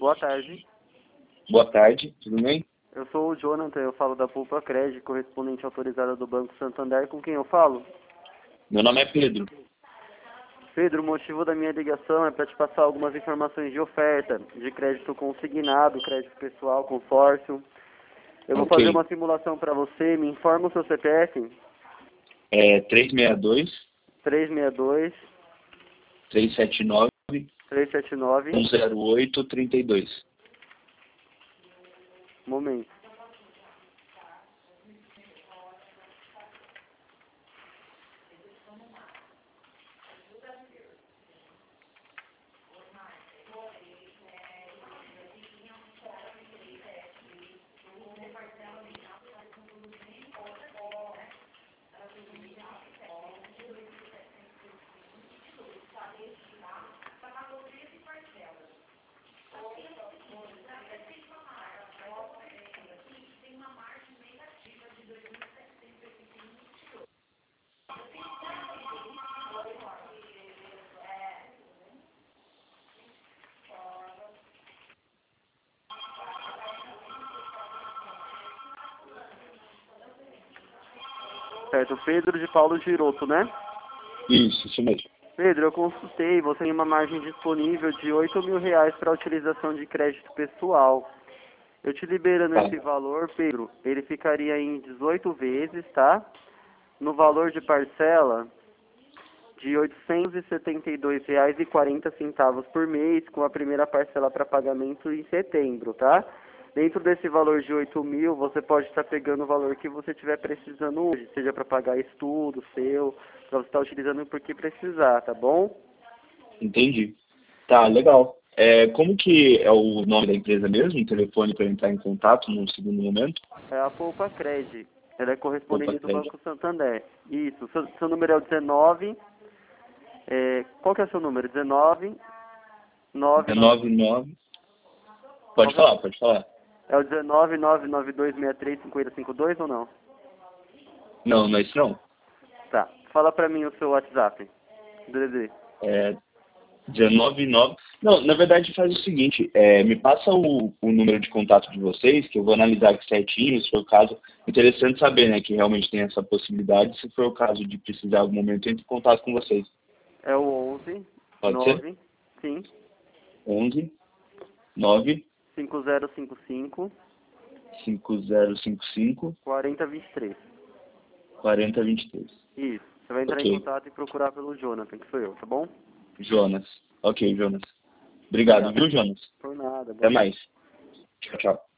Boa tarde. Boa tarde, tudo bem? Eu sou o Jonathan, eu falo da Poupa Cred, correspondente autorizada do Banco Santander. Com quem eu falo? Meu nome é Pedro. Pedro, o motivo da minha ligação é para te passar algumas informações de oferta, de crédito consignado, crédito pessoal, consórcio. Eu vou fazer Ok. uma simulação para você. Me informa o seu CPF. É 362 362 379 379. 10832. Momento. Certo, Pedro de Paulo Giroto, né? Isso mesmo. Pedro, eu consultei, você tem uma margem disponível de R$ 8.000 para utilização de crédito pessoal. Eu te liberando Tá. esse valor, Pedro, ele ficaria em 18 vezes, tá? No valor de parcela de R$ 872,40 por mês, com a primeira parcela para pagamento em setembro, tá? Dentro desse valor de 8.000, você pode estar pegando o valor que você estiver precisando hoje, seja para pagar estudo seu, para você estar utilizando porque precisar, tá bom? Entendi. Tá, legal. Como que é o nome da empresa mesmo? O telefone para entrar em contato no segundo momento? É a Poupa Cred. Ela é Opa, correspondente do Cred. Banco Santander. Isso. Seu número é o 19. Qual que é o seu número? 19 99. 199. Qual Pode que é? falar, pode falar. É o 19992635052 ou não? Não, não é isso não. Tá. Fala pra mim o seu WhatsApp. DDD. É 199. Não, na verdade faz o seguinte, me passa o número de contato de vocês, que eu vou analisar aqui certinho, se for o caso. Interessante saber, né, que realmente tem essa possibilidade. Se for o caso de precisar em algum momento, eu entre em contato com vocês. É o 11 Pode ser? 9 sim 11 9 5055 5055 4023. 4023. Isso. Você vai entrar em Ok. contato e procurar pelo Jonathan, que sou eu, tá bom? Jonas. Ok, Jonas. Obrigado, Obrigado. viu, Jonas? Por nada. Até Boa tarde. mais. Tchau, tchau.